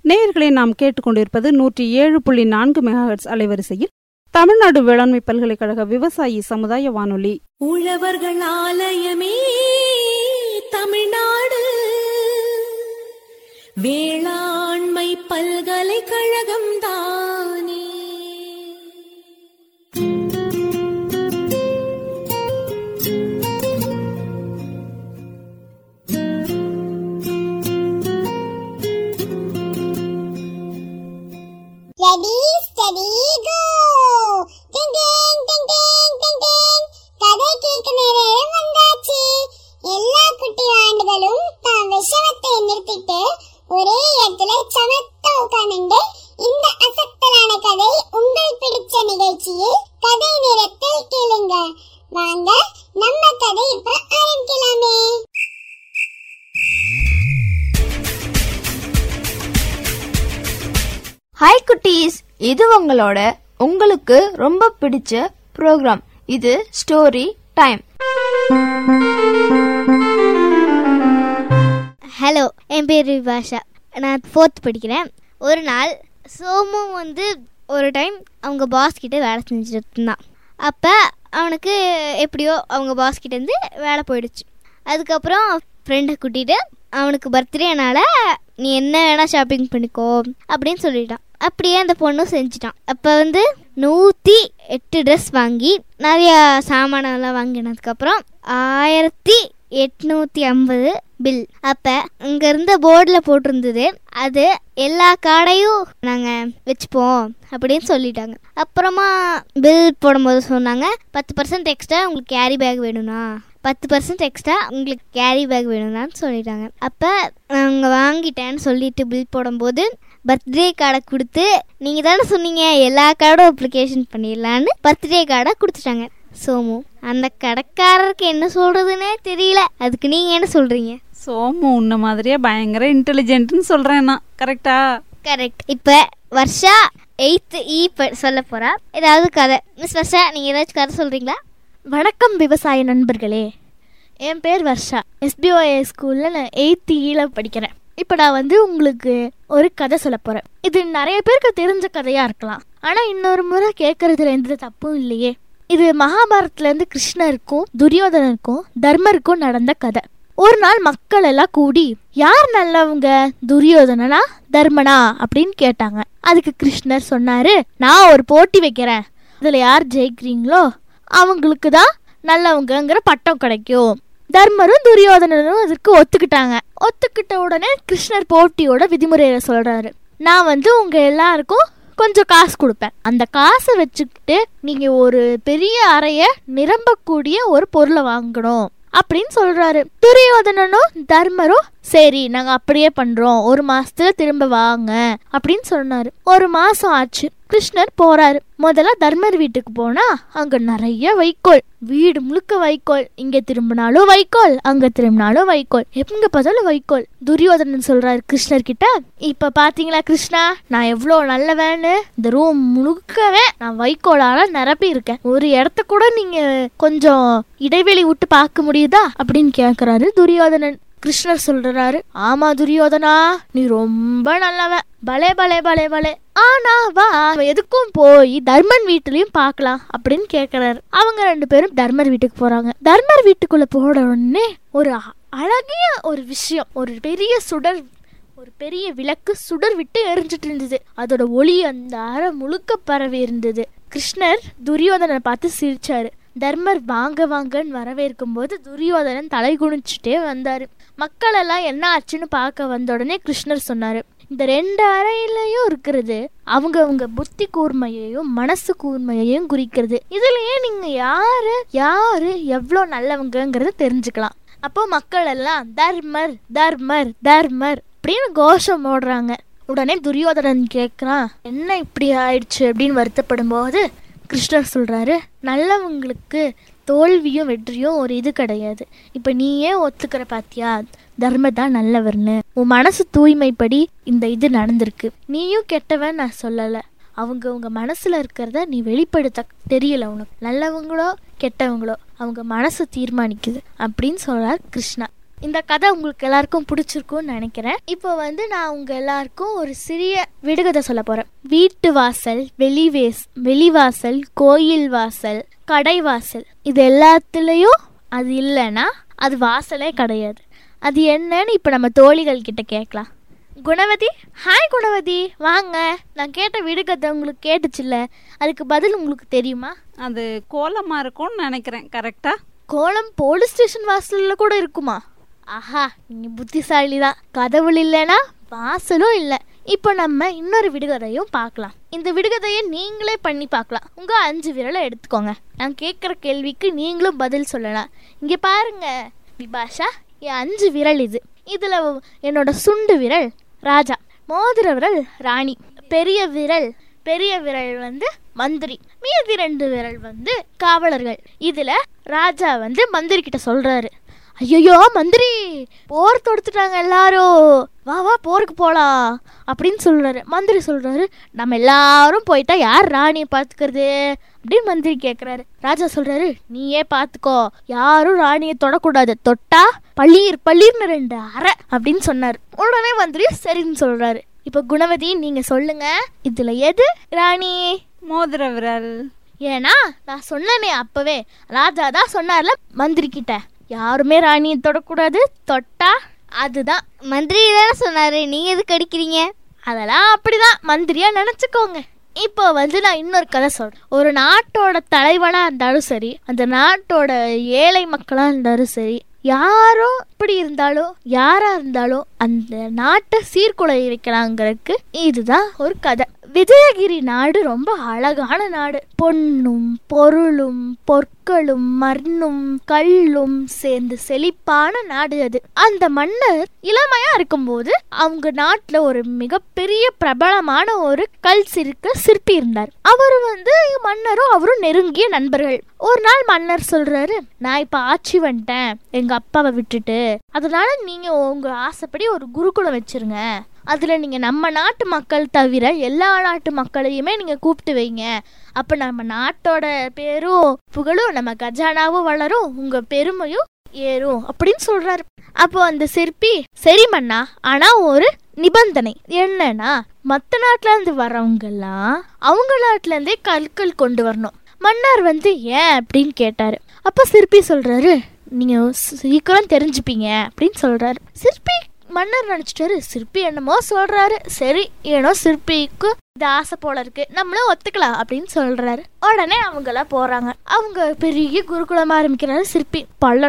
நேயர்களை நாம் கேட்டுக்கொண்டிருப்பது 107.4 மெகாஹெர்ட்ஸ் அலைவரிசையில் தமிழ்நாடு வேளாண்மை பல்கலைக்கழக விவசாயி சமுதாய வானொலி. உழவர்கள் ஆலயமே தமிழ்நாடு வேளாண்மை பல்கலைக்கழகம் தானே. Ready, steady, go! Ding ding ding ding ding ding. கதை கேட்க நேரம் வந்தாச்சு. எல்லா குட்டி ஆண்டுகளும் தான் விஷமத்தை நிறுத்திட்டு ஒரே இடத்துல சமத்தா உட்கார்ந்து இந்த அசத்தலான கதை உங்கள் பிடிச்ச நிகழ்ச்சியில் கதை நேரத்தில் கேளுங்க. வாங்க நம்ம கதை இப்ப ஆரம்பிக்கலாமே. ஹாய் குட்டீஸ், இது உங்களுக்கு ரொம்ப பிடிச்ச ப்ரோக்ராம். இது ஸ்டோரி டைம். ஹலோ, என் பேர் விபாஷா. நான் 4th படிக்கிறேன். ஒரு நாள் சோமு ஒரு டைம் அவங்க பாஸ் கிட்ட வேலை செஞ்சுட்டு இருந்தான். அப்போ அவனுக்கு எப்படியோ அவங்க பாஸ் கிட்டேருந்து வேலை போயிடுச்சு. அதுக்கப்புறம் ஃப்ரெண்டை கூட்டிகிட்டு அவனுக்கு பர்த்டேனால நீ என்ன வேணால் ஷாப்பிங் பண்ணிக்கோ அப்படின்னு சொல்லிட்டான். அப்படியே அந்த பொண்ணும் செஞ்சிட்டான். அப்போ 108 ட்ரெஸ் வாங்கி நிறையா சாமானெல்லாம் வாங்கினதுக்கப்புறம் 1850 பில். அப்போ இங்கே இருந்த போர்டில் போட்டிருந்தது, அது எல்லா கார்டையும் நாங்கள் வச்சுப்போம் அப்படின்னு சொல்லிட்டாங்க. அப்புறமா பில் போடும்போது சொன்னாங்க 10% எக்ஸ்ட்ரா உங்களுக்கு கேரி பேக் வேணும்னா, 10% எக்ஸ்ட்ரா உங்களுக்கு கேரி பேக் வேணும்னான்னு சொல்லிட்டாங்க. அப்போ நாங்கள் வாங்கிட்டேன்னு சொல்லிட்டு பில் போடும்போது பர்த்டே கார்டை கொடுத்து, நீங்கள் தானே சொன்னீங்க எல்லா கார்டும் அப்ளிகேஷன் பண்ணிடலான்னு பர்த்டே கார்டை கொடுத்துட்டாங்க. சோமு, அந்த கடைக்காரருக்கு என்ன சொல்றதுன்னே தெரியல. அதுக்கு நீங்க என்ன சொல்றீங்க? சோமு உன்ன மாதிரியே பயங்கர இன்டெலிஜென்ட்னு சொல்றேன் நான். கரெக்டா? கரெக்ட். இப்ப வர்ஷா 8th E சொல்ல போறா. ஏதாவது கதை. மிஸ் வர்ஷா, நீங்க ஏதாச்சும் கதை சொல்றீங்களா? வணக்கம் விவசாய நண்பர்களே, என் பேர் வர்ஷா. SBOA ஸ்கூலில் நான் 8th E படிக்கிறேன். இப்போ நான் உங்களுக்கு ஒரு கதை சொல்ல போகிறேன். இது நிறைய பேருக்கு தெரிஞ்ச கதையாக இருக்கலாம், ஆனால் இன்னொரு முறை கேட்கறதுல எந்த தப்பும் இல்லையே. இது மகாபாரதத்துலேருந்து கிருஷ்ணருக்கும் துரியோதனருக்கும் தர்மருக்கும் நடந்த கதை. ஒரு நாள் மக்கள் எல்லாம் கூடி யார் நல்லவங்க, துரியோதனனா தர்மனா அப்படின்னு கேட்டாங்க. அதுக்கு கிருஷ்ணர் சொன்னாரு, நான் ஒரு போட்டி வைக்கிறேன், அதில் யார் ஜெயிக்கிறீங்களோ அவங்களுக்கு தான் நல்லவங்கிற பட்டம் கிடைக்கும். தர்மரும் துரியோதனரும் அதற்கு ஒத்துக்கிட்டாங்க. ஒத்துக்கிட்ட உடனே கிருஷ்ணர் போட்டியோட விதிமுறையை சொல்றாரு, நான் உங்க எல்லாருக்கும் கொஞ்சம் காசு கொடுப்பேன். அந்த காசை வச்சுக்கிட்டு நீங்க ஒரு பெரிய அறைய நிரம்பக்கூடிய ஒரு பொருளை வாங்கணும் அப்படின்னு சொல்றாரு. துரியோதனனும் தர்மரும் சரி நாங்க அப்படியே பண்றோம், 1 மாசத்துல திரும்ப வாங்க அப்படின்னு சொன்னாரு. 1 மாசம் ஆச்சு. கிருஷ்ணர் போறாரு. முதல்ல தர்மர் வீட்டுக்கு போனா அங்க நிறைய வைக்கோல், வீடு முழுக்க வைக்கோல். இங்க திரும்பினாலும் வைக்கோல், அங்க திரும்பினாலும் வைக்கோல், எங்க பார்த்தாலும் வைக்கோல். துரியோதனன் சொல்றாரு கிருஷ்ணர் கிட்ட, இப்ப பாத்தீங்களா கிருஷ்ணா, நான் எவ்வளவு நல்லவேன்னு, இந்த ரூம் முழுக்கவே நான் வைக்கோலால நிரப்பி இருக்கேன், ஒரு இடத்த கூட நீங்க கொஞ்சம் இடைவெளி விட்டு பார்க்க முடியுதா அப்படின்னு கேக்குறாரு துரியோதனன். கிருஷ்ணர் சொல்றாரு, ஆமா துரியோதனா, நீ ரொம்ப நல்லவன், பலே பலே பலே பலே, ஆனா வா எதுக்கும் போய் தர்மன் வீட்டுலயும் பாக்கலாம் அப்படின்னு கேக்குறாரு. அவங்க 2 பேரும் தர்மர் வீட்டுக்கு போறாங்க. தர்மர் வீட்டுக்குள்ள போன உடனே ஒரு அழகிய ஒரு விஷயம், ஒரு பெரிய விளக்கு சுடர் விட்டு எரிஞ்சிட்டு இருந்தது. அதோட ஒளி அந்த அறை முழுக்க பரவி இருந்தது. கிருஷ்ணர் துரியோதனை பார்த்து சிரிச்சாரு. தர்மர் வாங்க வாங்கன்னு வரவேற்கும் போது துரியோதனன் தலை குனிச்சுட்டே வந்தாரு. மக்கள் எல்லாம் என்ன ஆச்சுன்னு பார்க்க வந்த உடனே கிருஷ்ணர் சொன்னாரு, இந்த 2 அறையிலையும் இருக்கிறது அவங்க புத்தி கூர்மையையும் மனசு கூர்மையையும் குறிக்கிறது. இதுலயே நீங்க யாரு எவ்வளோ நல்லவங்கிறத தெரிஞ்சுக்கலாம். அப்போ மக்கள் எல்லாம் தர்மர் தர்மர் தர்மர் அப்படின்னு கோஷம் ஓடுறாங்க. உடனே துரியோதனன் கேட்குறான், என்ன இப்படி ஆயிடுச்சு அப்படின்னு வருத்தப்படும் போது கிருஷ்ணர் சொல்றாரு, நல்லவங்களுக்கு தோல்வியும் வெற்றியும் ஒரு இது கிடையாது. இப்ப நீயே ஒத்துக்கிற பாத்தியா, தர்ம தான் நல்லவர்னு. உன் மனசு தூய்மைப்படி இந்த இது நடந்திருக்கு. நீயும் கெட்டவன் நான் சொல்லல, அவங்க மனசுல இருக்கிறத நீ வெளிப்படுத்த தெரியல உனக்கு. நல்லவங்களோ கெட்டவங்களோ அவங்க மனசு தீர்மானிக்குது அப்படின்னு சொல்றார் கிருஷ்ணா. இந்த கதை உங்களுக்கு எல்லாருக்கும் பிடிச்சிருக்கும்னு நினைக்கிறேன். இப்போ வந்து நான் உங்க எல்லாருக்கும் ஒரு சிறிய விடுகதை சொல்ல போறேன். வீட்டு வாசல், வெளிவாசல், கோயில் வாசல், கடை வாசல், இது எல்லாத்துலயும் அது இல்லைன்னா அது வாசலே கிடையாது. அது என்னன்னு இப்ப நம்ம தோழிகள் கிட்ட கேட்கலாம். குணவதி, ஹாய் குணவதி, வாங்க. நான் கேட்ட விடுகதை உங்களுக்கு கேட்டுச்சுல்ல, அதுக்கு பதில் உங்களுக்கு தெரியுமா? அது கோலமா இருக்கும்னு நினைக்கிறேன். கரெக்டா? கோலம் போலீஸ் ஸ்டேஷன் வாசல்ல கூட இருக்குமா? ஆஹா, நீங்க புத்திசாலி தான். கடவுள் இல்லைன்னா வாசலும் இல்லை. இப்போ நம்ம இன்னொரு விடுகதையும் பார்க்கலாம். இந்த விடுகதையை நீங்களே பண்ணி பார்க்கலாம். உங்க 5 விரலை எடுத்துக்கோங்க. நான் கேட்குற கேள்விக்கு நீங்களும் பதில் சொல்லலாம். இங்க பாருங்க விபாஷா, என் 5 விரல் இது. இதுல என்னோட சுண்டு விரல் ராஜா, மோதிர விரல் ராணி, பெரிய விரல் வந்து மந்திரி, மீதி 2 விரல் வந்து காவலர்கள். இதுல ராஜா வந்து மந்திரி கிட்ட சொல்றாரு, ஐயோ மந்திரி, போர் தொடுத்துட்டாங்க எல்லாரும், வா வா போருக்கு போலாம் அப்படின்னு சொல்றாரு. மந்திரி சொல்றாரு, நம்ம எல்லாரும் போயிட்டா யார் ராணியை பாத்துக்கிறது அப்படின்னு மந்திரி கேக்குறாரு. ராஜா சொல்றாரு, நீயே பாத்துக்கோ, யாரும் ராணியை தொடக்கூடாது, தொட்டா பள்ளீர்னு 2 அரை அப்படின்னு சொன்னாரு. உடனே மந்திரி சரின்னு சொல்றாரு. இப்ப குணவதி, நீங்க சொல்லுங்க, இதுல எது ராணி? மோதிர விரல். ஏன்னா நான் சொன்னனே அப்பவே, ராஜா தான் சொன்னார்ல மந்திரி கிட்ட, யாருமே ராணியை தொடக்கூடாது, தொட்டா அதுதான். மந்திரி தானே சொன்னாரு, நீங்க எதுக்கு அடிக்கிறீங்க? அதெல்லாம் அப்படிதான், மந்திரியா நினைச்சுக்கோங்க. இப்போ வந்து நான் இன்னொரு கதை சொல்றேன். ஒரு நாட்டோட தலைவனா இருந்தாலும் சரி, அந்த நாட்டோட ஏழை மக்களா இருந்தாலும் சரி, யாரோ இப்படி இருந்தாலும் யாரா இருந்தாலும் அந்த நாட்டை சீர்குலைய வைக்கலாங்கிறதுக்கு இதுதான் ஒரு கதை. விஜயகிரி நாடு ரொம்ப அழகான நாடு. பொன்னும் பொருளும் பொற்களும் மண்ணும் கல்லும் சேர்ந்து செழிப்பான நாடு அது. அந்த மன்னர் இளமையா இருக்கும்போது அவங்க நாட்டுல ஒரு மிகப்பெரிய பிரபலமான ஒரு கல் சிற்பி இருந்தார். அவரு வந்து மன்னரும் அவரும் நெருங்கிய நண்பர்கள். ஒரு நாள் மன்னர் சொல்றாரு, நான் இப்ப ஆட்சி வந்துட்டேன் எங்க அப்பாவை விட்டுட்டு, அதனால நீங்க உங்க ஆசைப்படி ஒரு குருகுலம் வச்சிருங்க. அதுல நீங்க நம்ம நாட்டு மக்கள் தவிர எல்லா நாட்டு மக்களையுமே நீங்க கூப்பிட்டு வைங்க. அப்ப நம்ம நாட்டோட பேரும் புகழும், நம்ம கஜானாவும் வளரும், உங்க பெருமையும் ஏறும் அப்படின்னு சொல்றாரு. அப்போ அந்த சிற்பி, சரி மன்னா, ஆனா ஒரு நிபந்தனை என்னன்னா, மத்த நாட்டுல இருந்து வரவங்க எல்லாம் அவங்க நாட்டுல இருந்தே கற்கள் கொண்டு வரணும். மன்னர் வந்து ஏன் அப்படின்னு கேட்டாரு. அப்ப சிற்பி சொல்றாரு, நீங்க சீக்கிரம் தெரிஞ்சுப்பீங்க அப்படின்னு சொல்றாரு. சிற்பி மன்னர் நினைச்சிட்டாரு, சிற்பி என்னமோ சொல்றாரு, சரி ஏனோ சிற்பிக்கு இது ஆசை போல இருக்கு, நம்மளும் ஒத்துக்கலாம் அப்படின்னு சொல்றாரு. உடனே அவங்கள போறாங்க. அவங்க பெரிய குருகுலம் ஆரம்பிக்கிறாரு சிற்பி.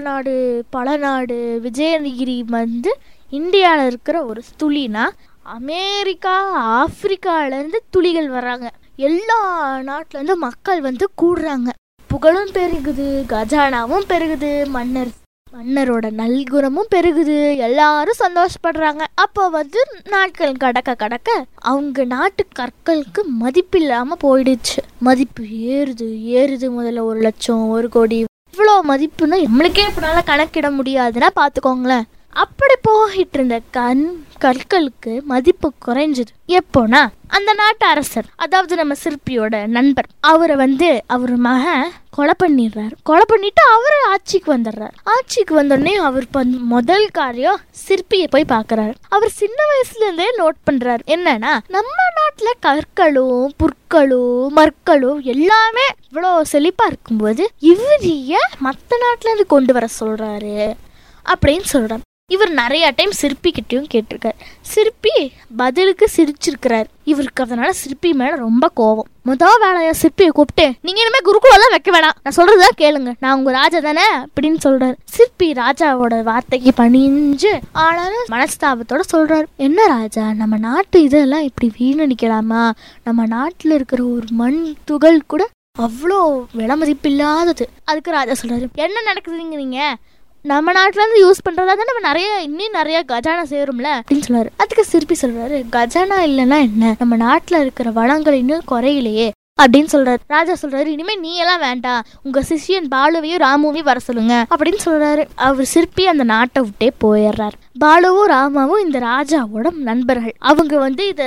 பல நாடு விஜயகிரி வந்து இந்தியால இருக்கிற ஒரு துளினா, அமெரிக்கா ஆப்பிரிக்கால இருந்து துளிகள் வர்றாங்க. எல்லா நாட்டுல இருந்து மக்கள் வந்து கூடுறாங்க. புகழும் பெருகுது, கஜானாவும் பெருகுது, மன்னரோட நல்குணமும் பெருகுது, எல்லாரும் சந்தோஷப்படுறாங்க. அப்போ வந்து நாட்கள் கடக்க அவங்க நாட்டு கற்களுக்கு மதிப்பு இல்லாம போயிடுச்சு. மதிப்பு ஏறுது. முதல்ல 1 லட்சம், 1 கோடி, இவ்வளோ மதிப்புன்னா நம்மளுக்கே இப்பனால கணக்கிட முடியாதுன்னா பாத்துக்கோங்களேன். அப்படி போயிட்டு இருந்த கற்களுக்கு மதிப்பு குறைஞ்சது. எப்போனா அந்த நாட்டு அரசர், அதாவது நம்ம சிற்பியோட நண்பர், அவரை வந்து அவர் மகன் கொலை பண்ணிடுறாரு. கொலை பண்ணிட்டு அவரு ஆட்சிக்கு வந்துடுறாரு. ஆட்சிக்கு வந்தோடனே அவர் முதல் காரியம் சிற்பியை போய் பாக்குறாரு. அவர் சின்ன வயசுல இருந்தே நோட் பண்றாரு, என்னன்னா நம்ம நாட்டுல கற்களும் புற்களும் மற்களும் எல்லாமே இவ்வளவு செழிப்பா இருக்கும்போது இவர் ஏன் மத்த நாட்டுல இருந்து கொண்டு வர சொல்றாரு அப்படின்னு சொல்றாரு. இவர் நிறைய டைம் சிற்பி கிட்டையும் கேட்டிருக்காரு. சிற்பி பதிலுக்கு சிரிச்சிருக்கிறார். இவருக்கு அதனால சிற்பி மேல ரொம்ப கோபம். முதல் வேலையா சிற்பியை கூப்பிட்டு, நீங்க இனிமே குருகுலம் வைக்க வேணாம், நான் சொல்றதுதான் கேளுங்க, நான் உங்க ராஜா தானே அப்படின்னு சொல்றாரு. சிற்பி ராஜாவோட வார்த்தைக்கு பணிஞ்சு ஆனாலும் மனஸ்தாபத்தோட சொல்றாரு, என்ன ராஜா, நம்ம நாட்டு இதெல்லாம் இப்படி வீணடிக்கலாமா? நம்ம நாட்டுல இருக்கிற ஒரு மண் துகள் கூட அவ்வளோ விலை மதிப்பு இல்லாதது. அதுக்கு ராஜா சொல்றாரு, என்ன நடக்குதுங்கிறீங்க? நம்ம நாட்டுல இருந்து யூஸ் பண்றதா தான் நம்ம இன்னும் நிறைய கஜானா சேரும்ல அப்படின்னு சொல்றாரு. அதுக்கு சிற்பி சொல்றாரு, கஜானா இல்லைன்னா என்ன, நம்ம நாட்டுல இருக்கிற வளங்கள் இன்னும் குறையிலையே அப்படின்னு சொல்றாரு. ராஜா சொல்றாரு, இனிமே நீ எல்லாம் வேண்டாம், உங்க சிஷியன் பாலுவையும் ராமுவையும் வர சொல்லுங்க அப்படின்னு சொல்றாரு. அவர் சிற்பி அந்த நாட்டை விட்டே போயிடுறாரு. பாலுவும் ராமாவும் இந்த ராஜாவோட நண்பர்கள். அவங்க வந்து இத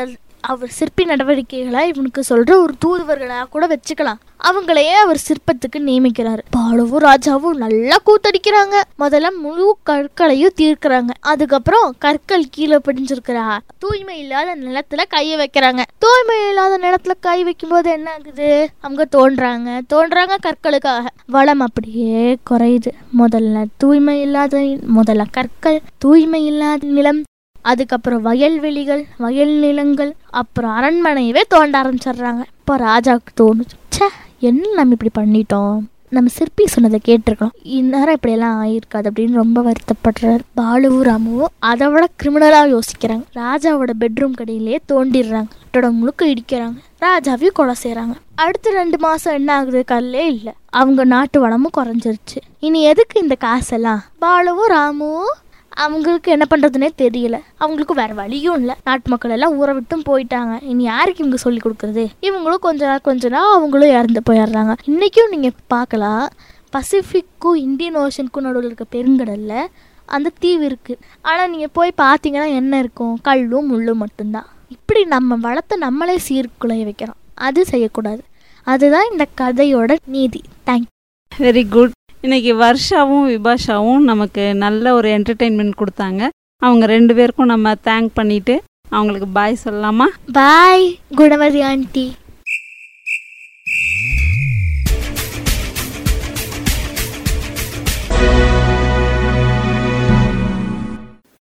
அவர் சிற்பி நடவடிக்கைகளை இவனுக்கு சொல்ற ஒரு தூதுவர்களா கூட வச்சுக்கலாம். அவங்களையே அவர் சிற்பத்துக்கு நியமிக்கிறாரு. பாலுவும் ராஜாவும் நல்லா கூத்தடிக்கிறாங்க. முதல்ல முழு கற்களையும் தீர்க்கிறாங்க. அதுக்கப்புறம் கற்கள் கீழே படிஞ்சிருக்கிறா தூய்மை இல்லாத நிலத்துல கைய வைக்கிறாங்க. தூய்மை இல்லாத நிலத்துல கை வைக்கும் போது என்ன ஆகுது? அவங்க தோன்றாங்க கற்களுக்காக. வளம் அப்படியே குறையுது. முதல்ல கற்கள், தூய்மை இல்லாத நிலம், அதுக்கப்புறம் வயல்வெளிகள், வயல் நிலங்கள், அப்புறம் அரண்மனையவே தோண்ட ஆரம்பிச்சிடுறாங்க. இப்போ ராஜாவுக்கு தோணுச்சு, ச்சே என்ன நம்ம இப்படி பண்ணிட்டோம், நம்ம சிற்பி சொன்னதை கேட்டிருக்கோம், இந்நேரம் இப்படியெல்லாம் ஆயிருக்காது அப்படின்னு ரொம்ப வருத்தப்படுறாரு. பாலுவும் ராமுவும் அதை விட கிரிமினலாக யோசிக்கிறாங்க. ராஜாவோட பெட்ரூம் கடையிலேயே தோண்டிடுறாங்க. கட்டடம் முழுக்க இடிக்கிறாங்க. ராஜாவையும் கொலை செய்கிறாங்க. அடுத்த 2 மாதம் என்ன ஆகுது? கல்லே இல்லை. அவங்க நாட்டு வளமும் குறைஞ்சிருச்சு. இனி எதுக்கு இந்த காசெல்லாம்? பாலுவும் ராமுவும் அவங்களுக்கு என்ன பண்ணுறதுனே தெரியல. அவங்களுக்கு வேறு வழியும் இல்லை. நாட்டு மக்கள் எல்லாம் ஊரை விட்டும் போயிட்டாங்க. இனி யாருக்கு இவங்க சொல்லி கொடுக்குறது? இவங்களும் கொஞ்ச நாள் அவங்களும் இறந்து போயிடுறாங்க. இன்றைக்கும் நீங்கள் பார்க்கலாம், பசிபிக்கும் இந்தியன் ஓஷனுக்கும் நடுவில் இருக்க பெருங்கடலில் அந்த தீவு இருக்குது. ஆனால் நீங்கள் போய் பார்த்தீங்கன்னா என்ன இருக்கும்? கல்லும் முள்ளும் மட்டும்தான். இப்படி நம்ம வளத்தை நம்மளே சீர்குலைய வைக்கிறோம். அது செய்யக்கூடாது. அதுதான் இந்த கதையோட நீதி. தேங்க்யூ. Very good. இன்னைக்கு வர்ஷாவும் விபாஷாவும் நமக்கு நல்ல ஒரு என்டர்டெயின்மெண்ட் கொடுத்தாங்க. அவங்க 2 பேருக்கும் நம்ம தேங்க் பண்ணிட்டு அவங்களுக்கு பாய் சொல்லலாமா? Bye Gunavathi aunty.